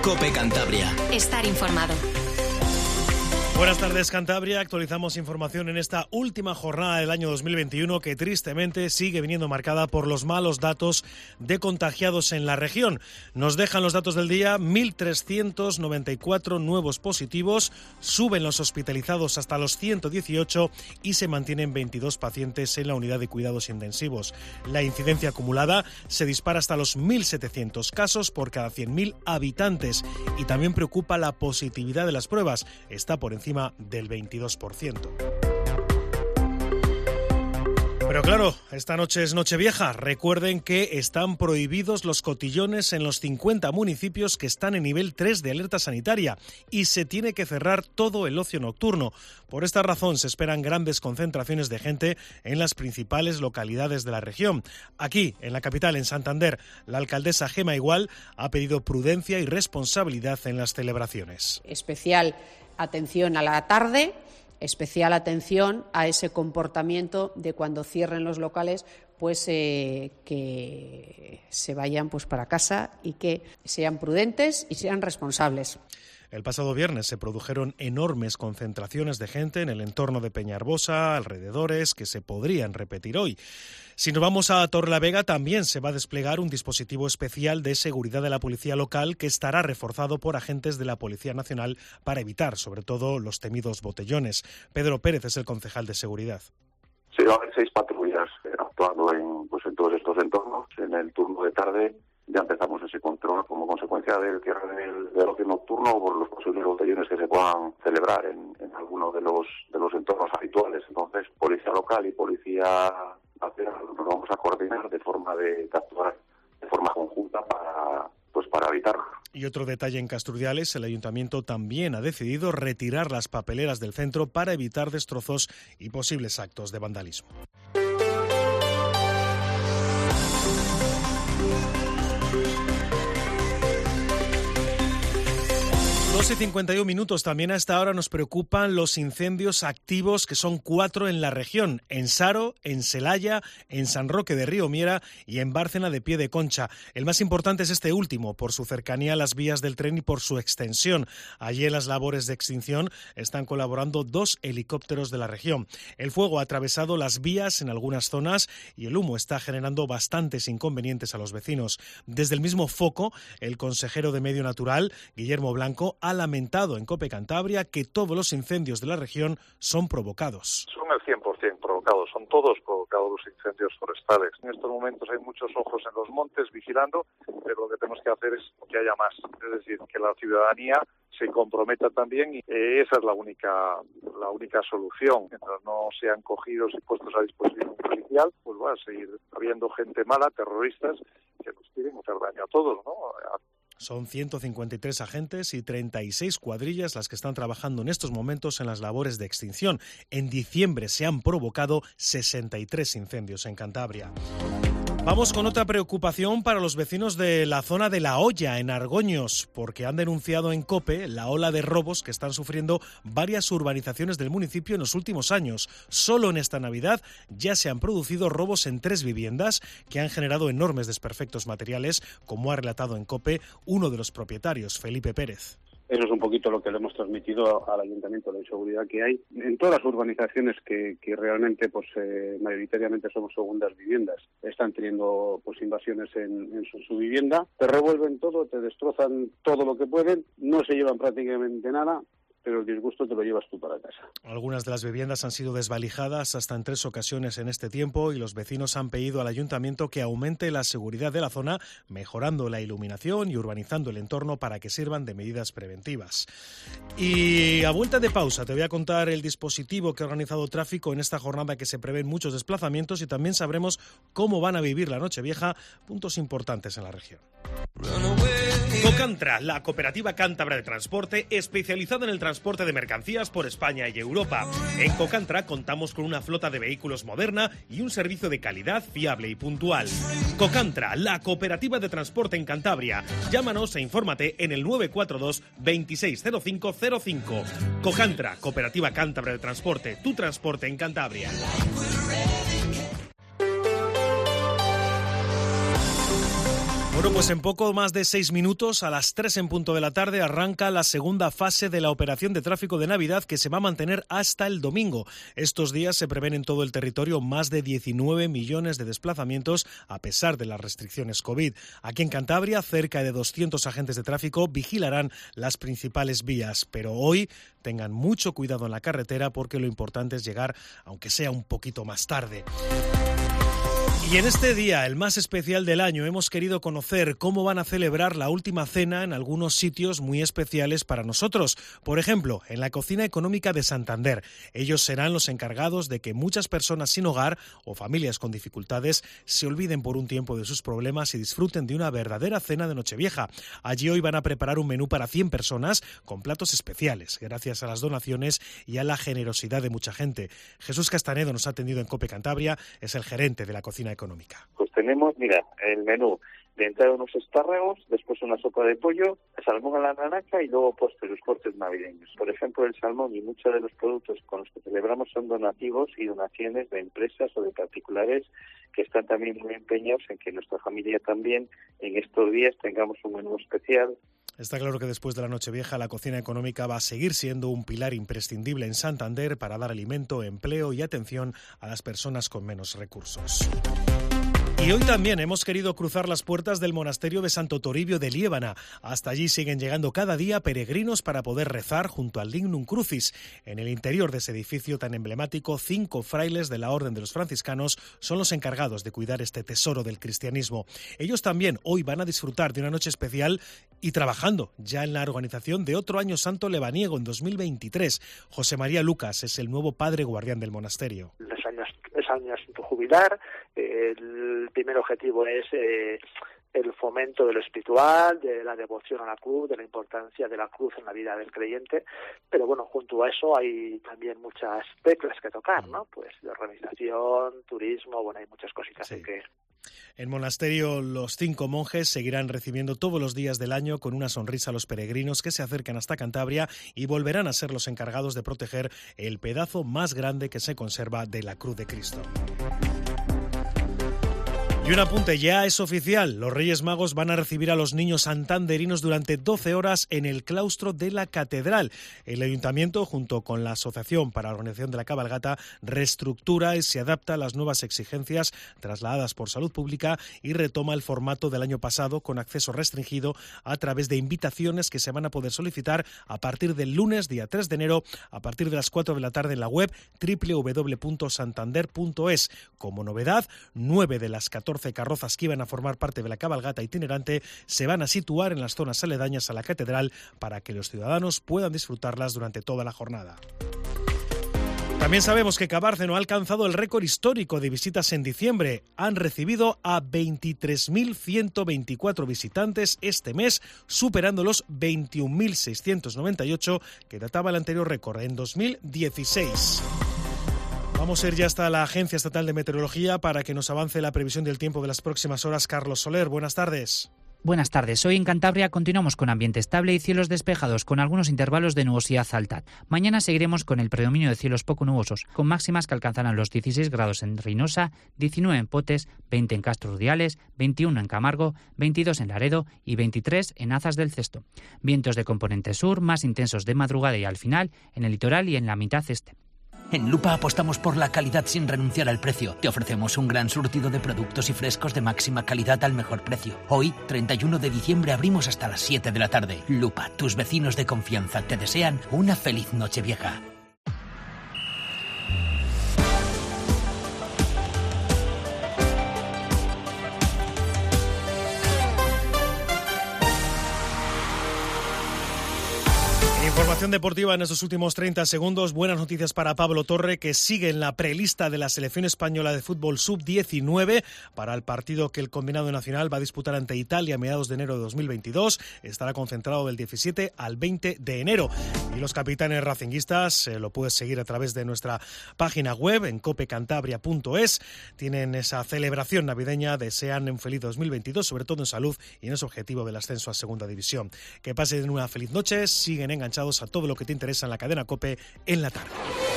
COPE Cantabria. Estar informado. Buenas tardes, Cantabria. Actualizamos información en esta última jornada del año 2021 que tristemente sigue viniendo marcada por los malos datos de contagiados en la región. Nos dejan los datos del día: 1.394 nuevos positivos, suben los hospitalizados hasta los 118 y se mantienen 22 pacientes en la unidad de cuidados intensivos. La incidencia acumulada se dispara hasta los 1.700 casos por cada 100.000 habitantes y también preocupa la positividad de las pruebas. Está por encima del 22%. Pero claro, esta noche es Nochevieja. Recuerden que están prohibidos los cotillones en los 50 municipios que están en nivel 3 de alerta sanitaria y se tiene que cerrar todo el ocio nocturno. Por esta razón se esperan grandes concentraciones de gente en las principales localidades de la región. Aquí, en la capital, en Santander, la alcaldesa Gema Igual ha pedido prudencia y responsabilidad en las celebraciones. Especial atención a la tarde, especial atención a ese comportamiento de cuando cierren los locales, pues que se vayan pues para casa y que sean prudentes y sean responsables. El pasado viernes se produjeron enormes concentraciones de gente en el entorno de Peñarbosa, alrededores, que se podrían repetir hoy. Si nos vamos a Torrelavega, también se va a desplegar un dispositivo especial de seguridad de la policía local que estará reforzado por agentes de la Policía Nacional para evitar, sobre todo, los temidos botellones. Pedro Pérez es el concejal de seguridad. Sí, va a haber 6 patrullas actuando en todos estos entornos. En el turno de tarde ya empezamos ese control como consecuencia del cierre del ocio nocturno por los posibles botellones que se puedan celebrar en alguno de los entornos habituales. Entonces, policía local y policía nacional nos vamos a coordinar de forma de actuar de forma conjunta para evitarlo. Y otro detalle en Castrudiales: el ayuntamiento también ha decidido retirar las papeleras del centro para evitar destrozos y posibles actos de vandalismo. 12:51 minutos. También a esta hora nos preocupan los incendios activos, que son 4 en la región: en Saro, en Celaya, en San Roque de Río Miera y en Bárcena de Pie de Concha. El más importante es este último, por su cercanía a las vías del tren y por su extensión. Allí en las labores de extinción están colaborando 2 helicópteros de la región. El fuego ha atravesado las vías en algunas zonas y el humo está generando bastantes inconvenientes a los vecinos. Desde el mismo foco, el consejero de Medio Natural, Guillermo Blanco, ha lamentado en COPE Cantabria que todos los incendios de la región son provocados. Son el 100% provocados, son todos provocados los incendios forestales. En estos momentos hay muchos ojos en los montes vigilando, pero lo que tenemos que hacer es que haya más, es decir, que la ciudadanía se comprometa también, y esa es la única solución. Mientras no sean cogidos y puestos a disposición policial, pues va a seguir habiendo gente mala, terroristas, que nos quieren hacer daño a todos, ¿no? Son 153 agentes y 36 cuadrillas las que están trabajando en estos momentos en las labores de extinción. En diciembre se han provocado 63 incendios en Cantabria. Vamos con otra preocupación para los vecinos de la zona de La Hoya, en Argoños, porque han denunciado en COPE la ola de robos que están sufriendo varias urbanizaciones del municipio en los últimos años. Solo en esta Navidad ya se han producido robos en 3 viviendas que han generado enormes desperfectos materiales, como ha relatado en COPE uno de los propietarios, Felipe Pérez. Eso es un poquito lo que le hemos transmitido al ayuntamiento, la inseguridad que hay en todas las urbanizaciones que realmente mayoritariamente somos segundas viviendas. Están teniendo invasiones en su vivienda, te revuelven todo, te destrozan todo lo que pueden, no se llevan prácticamente nada, pero el disgusto te lo llevas tú para casa. Algunas de las viviendas han sido desvalijadas hasta en 3 ocasiones en este tiempo y los vecinos han pedido al ayuntamiento que aumente la seguridad de la zona, mejorando la iluminación y urbanizando el entorno para que sirvan de medidas preventivas. Y a vuelta de pausa te voy a contar el dispositivo que ha organizado tráfico en esta jornada, que se prevén muchos desplazamientos, y también sabremos cómo van a vivir la Nochevieja puntos importantes en la región. Cocantra, la cooperativa cántabra de transporte especializada en el transporte de mercancías por España y Europa. En Cocantra contamos con una flota de vehículos moderna y un servicio de calidad fiable y puntual. Cocantra, la cooperativa de transporte en Cantabria. Llámanos e infórmate en el 942 260505. Cocantra, cooperativa cántabra de transporte, tu transporte en Cantabria. Bueno, pues en poco más de 6 minutos, a las 3 en punto de la tarde, arranca la segunda fase de la operación de tráfico de Navidad, que se va a mantener hasta el domingo. Estos días se prevén en todo el territorio más de 19 millones de desplazamientos, a pesar de las restricciones COVID. Aquí en Cantabria, cerca de 200 agentes de tráfico vigilarán las principales vías. Pero hoy tengan mucho cuidado en la carretera, porque lo importante es llegar, aunque sea un poquito más tarde. Y en este día, el más especial del año, hemos querido conocer cómo van a celebrar la última cena en algunos sitios muy especiales para nosotros. Por ejemplo, en la Cocina Económica de Santander. Ellos serán los encargados de que muchas personas sin hogar o familias con dificultades se olviden por un tiempo de sus problemas y disfruten de una verdadera cena de Nochevieja. Allí hoy van a preparar un menú para 100 personas con platos especiales, gracias a las donaciones y a la generosidad de mucha gente. Jesús Castanedo nos ha atendido en COPE Cantabria, es el gerente de la Cocina Económica. Pues tenemos, mira, el menú de entrada unos espárragos, después una sopa de pollo, salmón a la naranja y luego postres, los cortes navideños. Por ejemplo, el salmón y muchos de los productos con los que celebramos son donativos y donaciones de empresas o de particulares que están también muy empeñados en que nuestra familia también en estos días tengamos un menú especial. Está claro que después de la Nochevieja la Cocina Económica va a seguir siendo un pilar imprescindible en Santander para dar alimento, empleo y atención a las personas con menos recursos. Y hoy también hemos querido cruzar las puertas del monasterio de Santo Toribio de Liébana. Hasta allí siguen llegando cada día peregrinos para poder rezar junto al Lignum Crucis. En el interior de ese edificio tan emblemático, 5 frailes de la Orden de los Franciscanos son los encargados de cuidar este tesoro del cristianismo. Ellos también hoy van a disfrutar de una noche especial y trabajando ya en la organización de otro Año Santo lebaniego en 2023. José María Lucas es el nuevo padre guardián del monasterio. Es año Santo jubilar. El primer objetivo es el fomento de lo espiritual, de la devoción a la cruz, de la importancia de la cruz en la vida del creyente, pero bueno, junto a eso hay también muchas teclas que tocar, ¿no? Pues de organización, turismo, bueno, hay muchas cositas sí. que... En monasterio, los 5 monjes seguirán recibiendo todos los días del año con una sonrisa a los peregrinos que se acercan hasta Cantabria y volverán a ser los encargados de proteger el pedazo más grande que se conserva de la cruz de Cristo. Y un apunte, ya es oficial, los Reyes Magos van a recibir a los niños santanderinos durante 12 horas en el claustro de la Catedral. El Ayuntamiento, junto con la Asociación para la Organización de la Cabalgata, reestructura y se adapta a las nuevas exigencias trasladadas por Salud Pública y retoma el formato del año pasado con acceso restringido a través de invitaciones que se van a poder solicitar a partir del lunes, día 3 de enero, a partir de las 4 de la tarde en la web www.santander.es. Como novedad, 9 de las 14 carrozas que iban a formar parte de la cabalgata itinerante se van a situar en las zonas aledañas a la catedral para que los ciudadanos puedan disfrutarlas durante toda la jornada. También sabemos que Cabárceno ha alcanzado el récord histórico de visitas en diciembre. Han recibido a 23.124 visitantes este mes, superando los 21.698 que databa el anterior récord en 2016. Vamos a ir ya hasta la Agencia Estatal de Meteorología para que nos avance la previsión del tiempo de las próximas horas. Carlos Soler, buenas tardes. Buenas tardes. Hoy en Cantabria continuamos con ambiente estable y cielos despejados, con algunos intervalos de nubosidad alta. Mañana seguiremos con el predominio de cielos poco nubosos, con máximas que alcanzarán los 16 grados en Reynosa, 19 en Potes, 20 en Castro Urdiales, 21 en Camargo, 22 en Laredo y 23 en Azas del Cesto. Vientos de componente sur, más intensos de madrugada y al final, en el litoral y en la mitad este. En Lupa apostamos por la calidad sin renunciar al precio. Te ofrecemos un gran surtido de productos y frescos de máxima calidad al mejor precio. Hoy, 31 de diciembre, abrimos hasta las 7 de la tarde. Lupa, tus vecinos de confianza te desean una feliz Nochevieja. Información deportiva en estos últimos 30 segundos. Buenas noticias para Pablo Torre, que sigue en la prelista de la selección española de fútbol sub-19 para el partido que el combinado nacional va a disputar ante Italia a mediados de enero de 2022. Estará concentrado del 17 al 20 de enero. Y los capitanes racinguistas lo puedes seguir a través de nuestra página web en copecantabria.es. Tienen esa celebración navideña, desean un feliz 2022, sobre todo en salud y en ese objetivo del ascenso a Segunda División. Que pasen una feliz noche, siguen enganchados a todo lo que te interesa en la cadena COPE en la tarde.